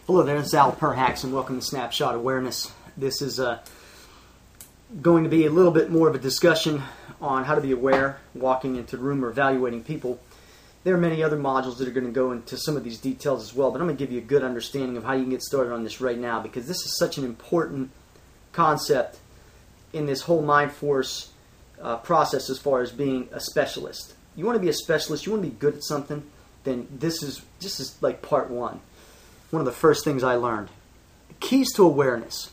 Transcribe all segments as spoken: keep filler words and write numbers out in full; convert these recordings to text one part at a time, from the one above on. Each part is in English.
Hello there, this is Al Perhacs, and welcome to Snapshot Awareness. This is uh, going to be a little bit more of a discussion on how to be aware walking into the room or evaluating people. There are many other modules that are going to go into some of these details as well, but I'm going to give you a good understanding of how you can get started on this right now, because this is such an important concept in this whole Mind Force uh, process as far as being a specialist. You want to be a specialist, you want to be good at something, then this is, this is like part one. One of the first things I learned. The keys to awareness.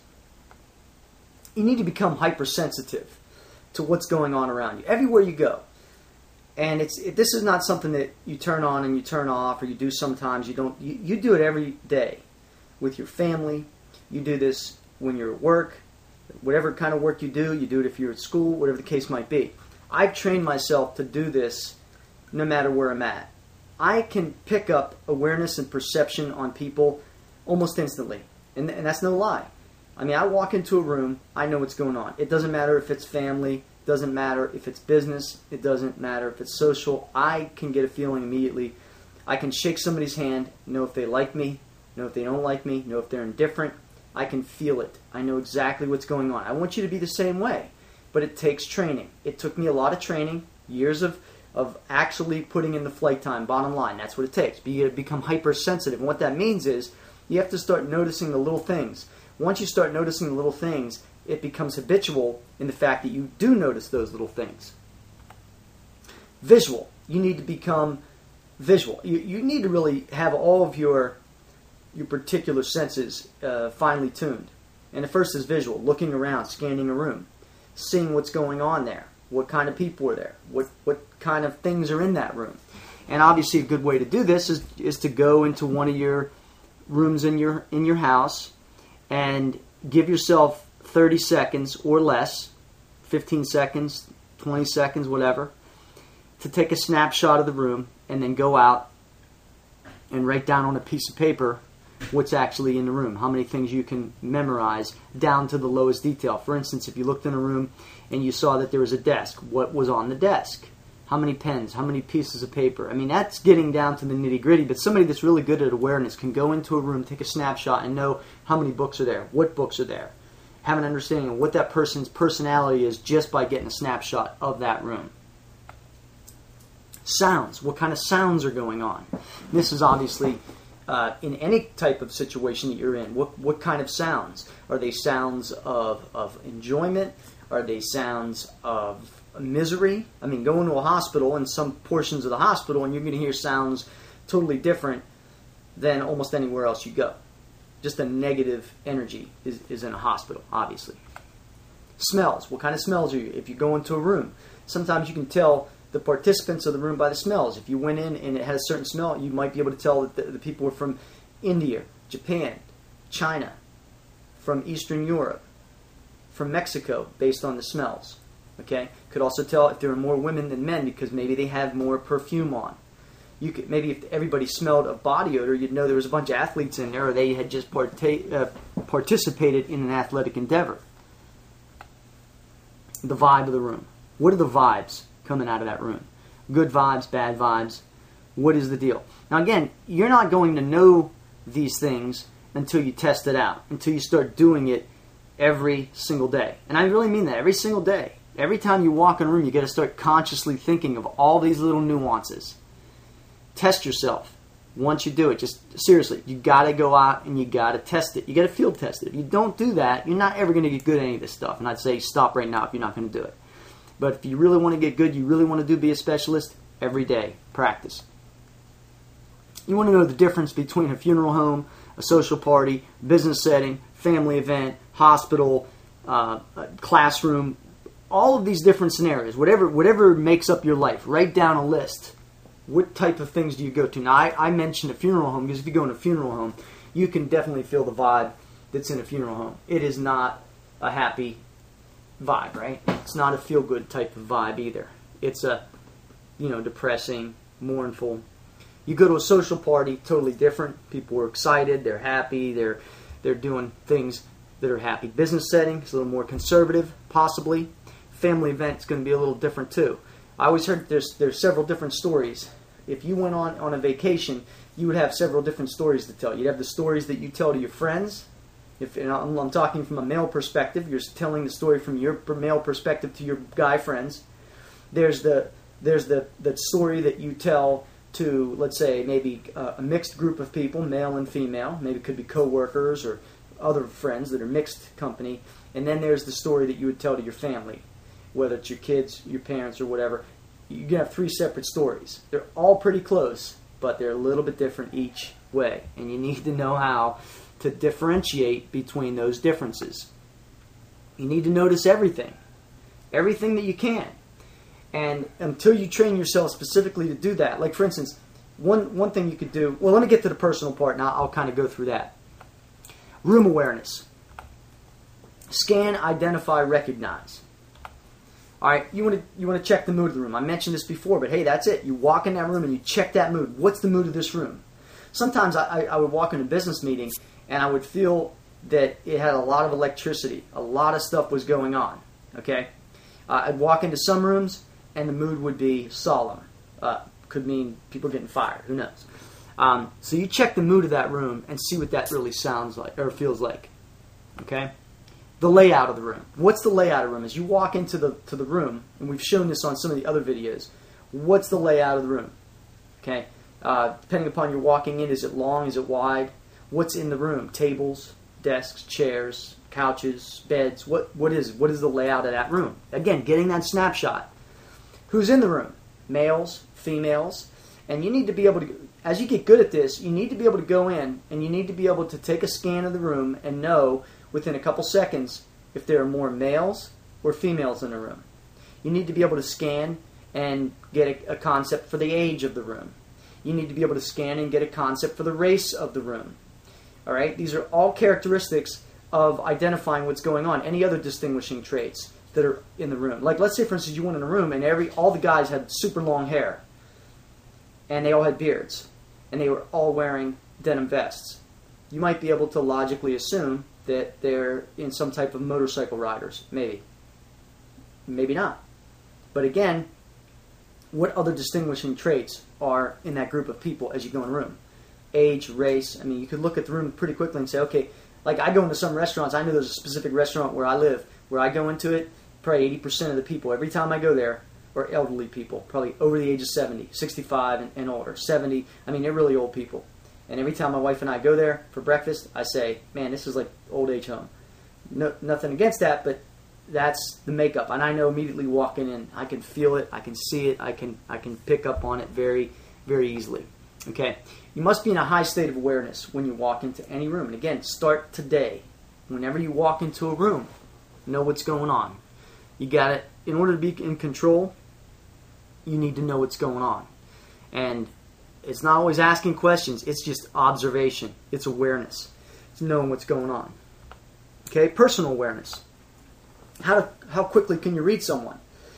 You need to become hypersensitive to what's going on around you, everywhere you go. And it's it, this is not something that you turn on and you turn off, or you do sometimes. You don't. You, you do it every day with your family. You do this when you're at work. Whatever kind of work you do, you do it if you're at school, whatever the case might be. I've trained myself to do this no matter where I'm at. I can pick up awareness and perception on people almost instantly. And, and that's no lie. I mean, I walk into a room, I know what's going on. It doesn't matter if it's family, it doesn't matter if it's business, it doesn't matter if it's social. I can get a feeling immediately. I can shake somebody's hand, know if they like me, know if they don't like me, know if they're indifferent. I can feel it. I know exactly what's going on. I want you to be the same way. But it takes training. It took me a lot of training, years of of actually putting in the flight time, bottom line. That's what it takes. You become hypersensitive. And what that means is you have to start noticing the little things. Once you start noticing the little things, it becomes habitual in the fact that you do notice those little things. Visual. You need to become visual. You, you need to really have all of your, your particular senses uh, finely tuned. And the first is visual. Looking around, scanning a room, seeing what's going on there. What kind of people are there? What what kind of things are in that room? And obviously a good way to do this is is to go into one of your rooms in your in your house and give yourself thirty seconds or less, fifteen seconds, twenty seconds, whatever, to take a snapshot of the room and then go out and write down on a piece of paper what's actually in the room, how many things you can memorize down to the lowest detail. For instance, if you looked in a room and you saw that there was a desk, what was on the desk? How many pens? How many pieces of paper? I mean, that's getting down to the nitty-gritty, but somebody that's really good at awareness can go into a room, take a snapshot, and know how many books are there, what books are there, have an understanding of what that person's personality is just by getting a snapshot of that room. Sounds. What kind of sounds are going on? This is obviously Uh, in any type of situation that you're in. What what kind of sounds? Are they sounds of, of enjoyment? Are they sounds of misery? I mean, go into a hospital, in some portions of the hospital, and you're going to hear sounds totally different than almost anywhere else you go. Just a negative energy is, is in a hospital, obviously. Smells. What kind of smells are you? If you go into a room, sometimes you can tell the participants of the room by the smells. If you went in and it had a certain smell, you might be able to tell that the, the people were from India, Japan, China, from Eastern Europe, from Mexico, based on the smells. Okay? Could also tell if there were more women than men because maybe they have more perfume on. You could maybe if everybody smelled of body odor, you'd know there was a bunch of athletes in there, or they had just parta- uh, participated in an athletic endeavor. The vibe of the room. What are the vibes coming out of that room? Good vibes, bad vibes. What is the deal? Now again, you're not going to know these things until you test it out, until you start doing it every single day. And I really mean that, every single day. Every time you walk in a room, you got to start consciously thinking of all these little nuances. Test yourself. Once you do it, just seriously, you got to go out and you got to test it. You got to field test it. If you don't do that, you're not ever going to get good at any of this stuff. And I'd say stop right now if you're not going to do it. But if you really want to get good, you really want to do be a specialist, every day, practice. You want to know the difference between a funeral home, a social party, business setting, family event, hospital, uh, classroom, all of these different scenarios, whatever whatever makes up your life. Write down a list. What type of things do you go to? Now, I, I mentioned a funeral home because if you go in a funeral home, you can definitely feel the vibe that's in a funeral home. It is not a happy vibe, right? It's not a feel-good type of vibe either. It's a, you know, depressing, mournful. You go to a social party, totally different. People are excited, they're happy, they're they're doing things that are happy. Business setting, it's a little more conservative, possibly. Family event is going to be a little different too. I always heard there's there's several different stories. If you went on, on a vacation, you would have several different stories to tell. You'd have the stories that you tell to your friends. If and I'm, I'm talking from a male perspective, you're telling the story from your male perspective to your guy friends. There's the there's the, the story that you tell to, let's say, maybe a, a mixed group of people, male and female. Maybe it could be co-workers or other friends that are mixed company. And then there's the story that you would tell to your family, whether it's your kids, your parents, or whatever. You can have three separate stories. They're all pretty close, but they're a little bit different each way. And you need to know how to differentiate between those differences. You need to notice everything. Everything that you can. And until you train yourself specifically to do that, like for instance, one, one thing you could do, well, let me get to the personal part and I'll, I'll kind of go through that. Room awareness. Scan, identify, recognize. All right, you want to you want to check the mood of the room. I mentioned this before, but hey, that's it. You walk in that room and you check that mood. What's the mood of this room? Sometimes I, I would walk in a business meeting and I would feel that it had a lot of electricity. A lot of stuff was going on. Okay, uh, I'd walk into some rooms and the mood would be solemn. Uh, could mean people getting fired. Who knows? Um, so you check the mood of that room and see what that really sounds like or feels like. Okay. The layout of the room. What's the layout of the room? As you walk into the to the room, and we've shown this on some of the other videos, what's the layout of the room? Okay, uh, depending upon your walking in, is it long, is it wide? What's in the room? Tables, desks, chairs, couches, beds. What what is what is the layout of that room? Again, getting that snapshot. Who's in the room? Males, females, and you need to be able to. As you get good at this, you need to be able to go in and you need to be able to take a scan of the room and know within a couple seconds if there are more males or females in the room. You need to be able to scan and get a, a concept for the age of the room. You need to be able to scan and get a concept for the race of the room. All right? These are all characteristics of identifying what's going on. Any other distinguishing traits that are in the room. Like let's say, for instance, you went in a room and every all the guys had super long hair. And they all had beards. And they were all wearing denim vests. You might be able to logically assume that they're in some type of motorcycle riders. Maybe. Maybe not. But again, what other distinguishing traits are in that group of people as you go in a room? Age, race. I mean, you could look at the room pretty quickly and say, okay, like I go into some restaurants. I know there's a specific restaurant where I live, where I go into it, probably eighty percent of the people, every time I go there, or elderly people, probably over the age of seventy, sixty-five and, and older, seventy. I mean, they're really old people. And every time my wife and I go there for breakfast, I say, man, this is like old age home. No, nothing against that, but that's the makeup. And I know immediately walking in, I can feel it, I can see it, I can I can pick up on it very, very easily. Okay? You must be in a high state of awareness when you walk into any room. And again, start today. Whenever you walk into a room, know what's going on. You got it. In order to be in control, you need to know what's going on. And it's not always asking questions. It's just observation. It's awareness. It's knowing what's going on. Okay, personal awareness. How to, how quickly can you read someone?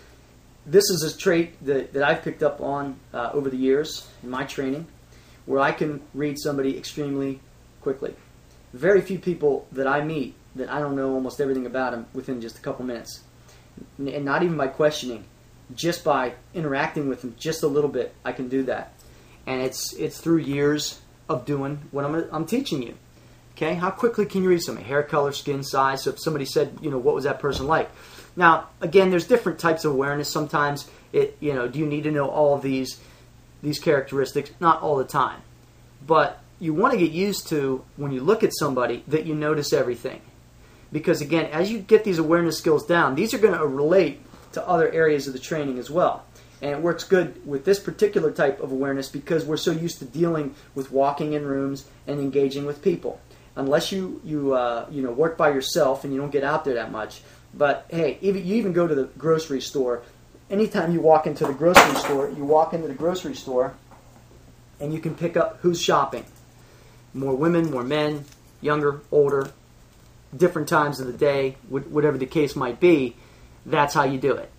This is a trait that, that I've picked up on uh, over the years in my training, where I can read somebody extremely quickly. Very few people that I meet that I don't know almost everything about them within just a couple minutes. And not even by questioning. Just by interacting with them just a little bit, I can do that. And it's it's through years of doing what I'm I'm teaching you. Okay, how quickly can you read somebody? Hair color, skin size. So if somebody said, you know, what was that person like? Now, again, there's different types of awareness. Sometimes it, you know, do you need to know all of these these characteristics? Not all the time, but you want to get used to when you look at somebody that you notice everything, because again, as you get these awareness skills down, these are going to relate to other areas of the training as well. And it works good with this particular type of awareness because we're so used to dealing with walking in rooms and engaging with people. Unless you you uh, you know work by yourself and you don't get out there that much. But hey, even you even go to the grocery store. Anytime you walk into the grocery store, you walk into the grocery store and you can pick up who's shopping. More women, more men, younger, older, different times of the day, whatever the case might be. That's how you do it.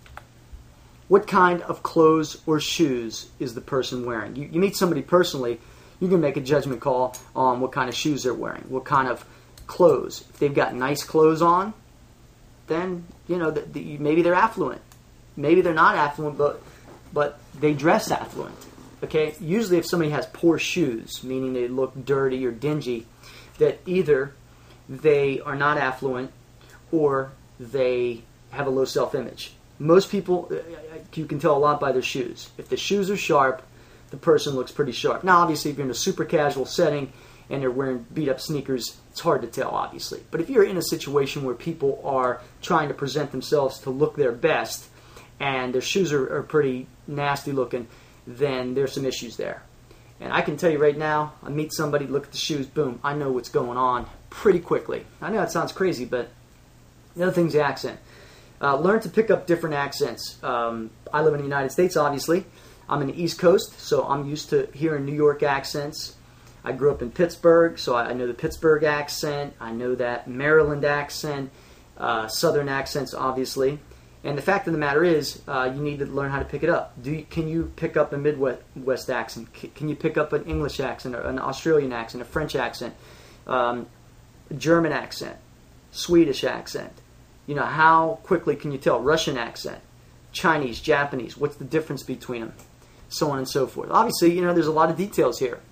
What kind of clothes or shoes is the person wearing? You, you meet somebody personally, you can make a judgment call on what kind of shoes they're wearing, what kind of clothes. If they've got nice clothes on, then, you know, the, the, maybe they're affluent. Maybe they're not affluent, but but they dress affluent. Okay, usually if somebody has poor shoes, meaning they look dirty or dingy, that either they are not affluent or they have a low self-image. Most people, you can tell a lot by their shoes. If the shoes are sharp, the person looks pretty sharp. Now, obviously, if you're in a super casual setting and they're wearing beat-up sneakers, it's hard to tell, obviously. But if you're in a situation where people are trying to present themselves to look their best and their shoes are, are pretty nasty looking, then there's some issues there. And I can tell you right now, I meet somebody, look at the shoes, boom, I know what's going on pretty quickly. I know it sounds crazy, but the other thing's the accent. Uh, learn to pick up different accents. Um, I live in the United States, obviously. I'm in the East Coast, so I'm used to hearing New York accents. I grew up in Pittsburgh, so I know the Pittsburgh accent. I know that Maryland accent, uh, Southern accents, obviously. And the fact of the matter is, uh, you need to learn how to pick it up. Do you, can you pick up a Midwest accent? C- can you pick up an English accent, or an Australian accent, a French accent, um, a German accent, Swedish accent? You know, how quickly can you tell? Russian accent, Chinese, Japanese, what's the difference between them? So on and so forth. Obviously, you know, there's a lot of details here.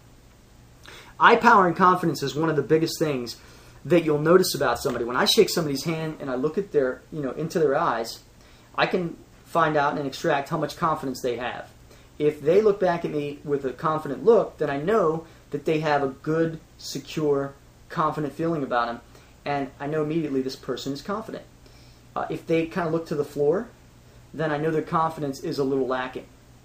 Eye power and confidence is one of the biggest things that you'll notice about somebody. When I shake somebody's hand and I look at their, you know, into their eyes, I can find out and extract how much confidence they have. If they look back at me with a confident look, then I know that they have a good, secure, confident feeling about them, and I know immediately this person is confident. Uh, if they kind of look to the floor, then I know their confidence is a little lacking.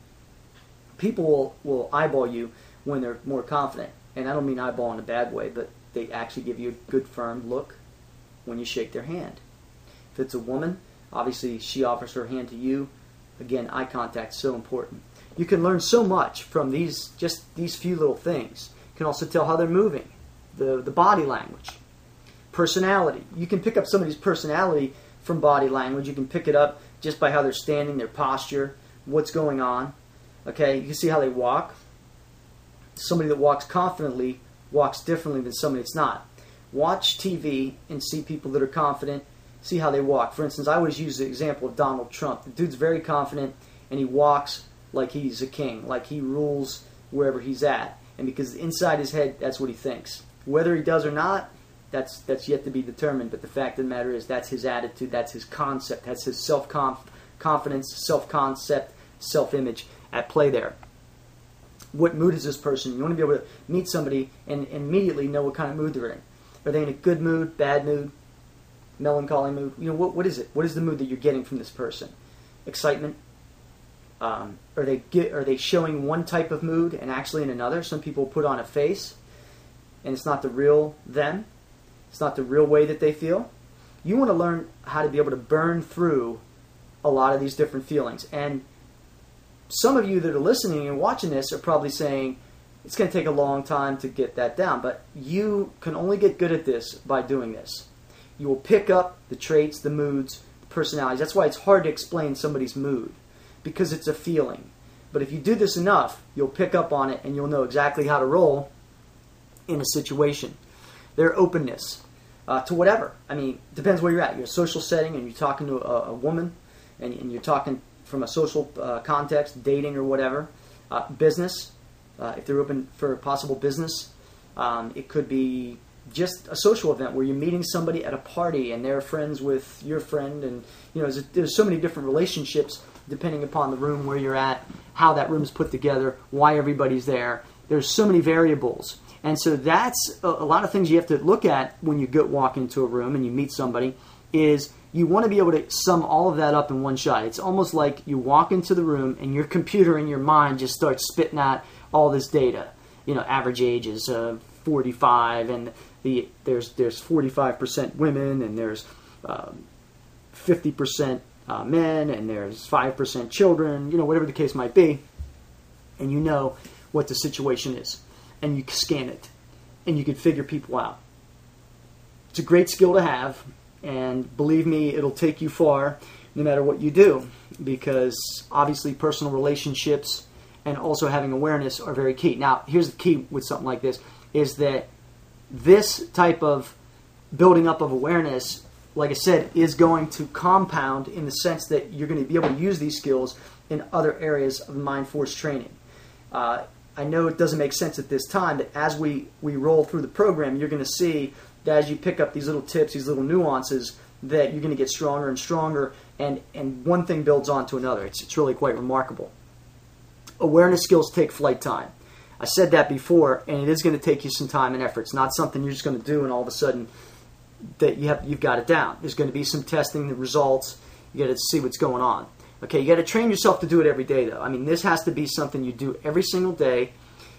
People will, will eyeball you when they're more confident, and I don't mean eyeball in a bad way, but they actually give you a good, firm look when you shake their hand. If it's a woman, obviously, she offers her hand to you. Again, eye contact is so important. You can learn so much from these, just these few little things. You can also tell how they're moving, the, the body language, personality. You can pick up somebody's personality from body language. You can pick it up just by how they're standing, their posture, what's going on. Okay, you can see how they walk. Somebody that walks confidently walks differently than somebody that's not. Watch T V and see people that are confident. See how they walk. For instance, I always use the example of Donald Trump. The dude's very confident, and he walks like he's a king, like he rules wherever he's at. And because inside his head, that's what he thinks. Whether he does or not, that's that's yet to be determined. But the fact of the matter is, that's his attitude, that's his concept, that's his self-confidence, self-concept, self-image at play there. What mood is this person? You want to be able to meet somebody and, and immediately know what kind of mood they're in. Are they in a good mood, bad mood, melancholy mood? You know, what what is it? What is the mood that you're getting from this person? Excitement? Um, are they get, are they showing one type of mood and actually in another? Some people put on a face, and it's not the real them. It's not the real way that they feel. You want to learn how to be able to burn through a lot of these different feelings. And some of you that are listening and watching this are probably saying, it's going to take a long time to get that down. But you can only get good at this by doing this. You will pick up the traits, the moods, the personalities. That's why it's hard to explain somebody's mood, because it's a feeling. But if you do this enough, you'll pick up on it and you'll know exactly how to roll in a situation. Their openness uh, to whatever. I mean, it depends where you're at. You're in a social setting and you're talking to a, a woman and, and you're talking from a social uh, context, dating or whatever. Uh, business, uh, if they're open for possible business. Um, it could be just a social event where you're meeting somebody at a party and they're friends with your friend, and you know there's, there's so many different relationships depending upon the room where you're at, how that room is put together, why everybody's there. There's so many variables, and so that's a, a lot of things you have to look at when you go walk into a room and you meet somebody. Is you want to be able to sum all of that up in one shot. It's almost like you walk into the room and your computer in your mind just starts spitting out all this data. You know, average age is uh, forty-five, and the there's there's forty-five percent women, and there's um, fifty percent uh, men, and there's five percent children. You know, whatever the case might be, and you know what the situation is, and you scan it, and you can figure people out. It's a great skill to have, and believe me, it'll take you far no matter what you do, because obviously personal relationships and also having awareness are very key. Now, here's the key with something like this, is that this type of building up of awareness, like I said, is going to compound in the sense that you're going to be able to use these skills in other areas of mind force training. Uh, I know it doesn't make sense at this time, but as we, we roll through the program, you're going to see that as you pick up these little tips, these little nuances, that you're going to get stronger and stronger, and, and one thing builds on to another. It's, it's really quite remarkable. Awareness skills take flight time. I said that before, and it is going to take you some time and effort. It's not something you're just going to do and all of a sudden that you have, you've got it down. There's going to be some testing, the results. You got to see what's going on. Okay, you got to train yourself to do it every day, though. I mean, this has to be something you do every single day.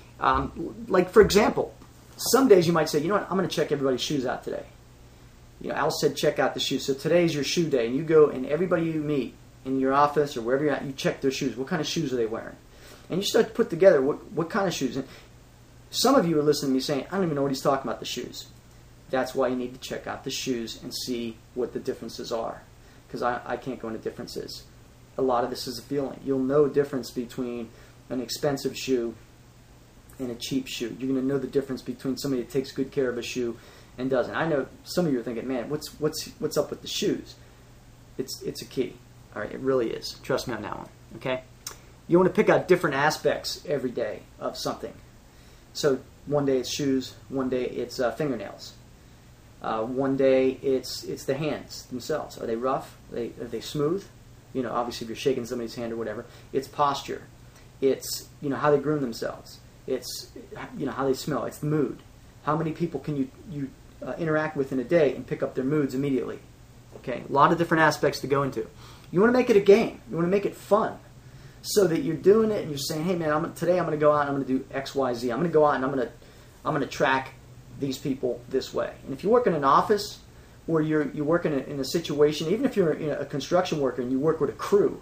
Um, like, for example, some days you might say, you know what, I'm going to check everybody's shoes out today. You know, Al said check out the shoes. So today's your shoe day, and you go, and everybody you meet in your office or wherever you're at, you check their shoes. What kind of shoes are they wearing? And you start to put together what, what kind of shoes. And some of you are listening to me saying, I don't even know what he's talking about, the shoes. That's why you need to check out the shoes and see what the differences are. Because I, I can't go into differences. A lot of this is a feeling. You'll know the difference between an expensive shoe and a cheap shoe. You're going to know the difference between somebody that takes good care of a shoe and doesn't. I know some of you are thinking, man, what's what's what's up with the shoes? It's it's a key. All right, it really is. Trust me on that one. Okay? You want to pick out different aspects every day of something. So one day it's shoes, one day it's uh, fingernails. Uh, one day it's it's the hands themselves. Are they rough? Are they, are they smooth? You know, obviously if you're shaking somebody's hand or whatever. It's posture. It's, you know, how they groom themselves. It's, you know, how they smell. It's the mood. How many people can you, you uh, interact with in a day and pick up their moods immediately? Okay, a lot of different aspects to go into. You want to make it a game. You want to make it fun. So that you're doing it and you're saying, hey man, I'm, today I'm going to go out and I'm going to do X, Y, Z. I'm going to go out and I'm going to I'm going to track these people this way. And if you work in an office or you're you work in a, in a situation, even if you're you know, a construction worker and you work with a crew,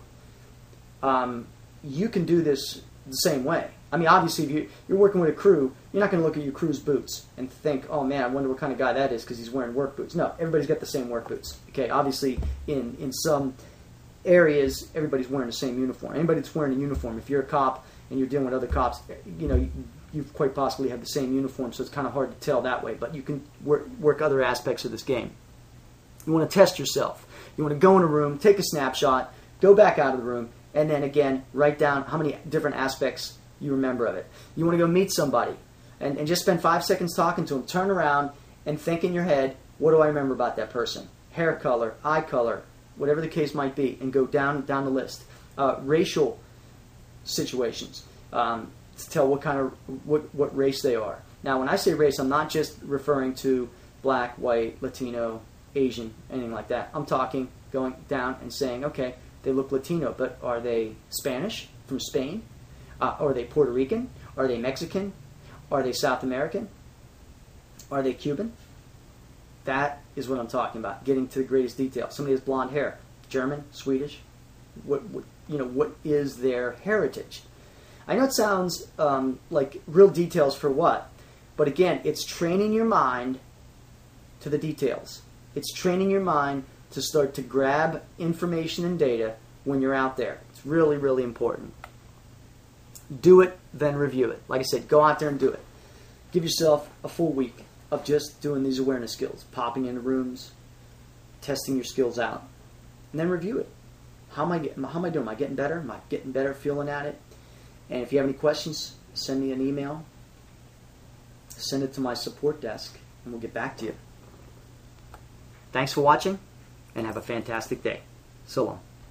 um, you can do this the same way. I mean, obviously, if you, you're working with a crew, you're not going to look at your crew's boots and think, oh man, I wonder what kind of guy that is because he's wearing work boots. No, everybody's got the same work boots. Okay, obviously, in, in some areas, everybody's wearing the same uniform. Anybody that's wearing a uniform, if you're a cop and you're dealing with other cops, you know, you, you quite possibly have the same uniform, so it's kind of hard to tell that way, but you can work, work other aspects of this game. You want to test yourself. You want to go in a room, take a snapshot, go back out of the room, and then again, write down how many different aspects you remember of it. You want to go meet somebody and, and just spend five seconds talking to them. Turn around and think in your head, what do I remember about that person? Hair color, eye color, whatever the case might be, and go down down the list. Uh, racial situations, um, to tell what kind of what what race they are. Now, when I say race, I'm not just referring to black, white, Latino, Asian, anything like that. I'm talking going down and saying, okay, they look Latino, but are they Spanish from Spain? Uh, are they Puerto Rican? Are they Mexican? Are they South American? Are they Cuban? That is what I'm talking about, getting to the greatest detail. Somebody has blonde hair, German, Swedish. What, what you know? What is their heritage? I know it sounds um, like real details for what, but again, it's training your mind to the details. It's training your mind to start to grab information and data when you're out there. It's really, really important. Do it, then review it. Like I said, go out there and do it. Give yourself a full week of just doing these awareness skills, popping into rooms, testing your skills out, and then review it. How am I getting, how am I doing? Am I getting better? Am I getting better feeling at it? And if you have any questions, send me an email. Send it to my support desk, and we'll get back to you. Thanks for watching, and have a fantastic day. So long.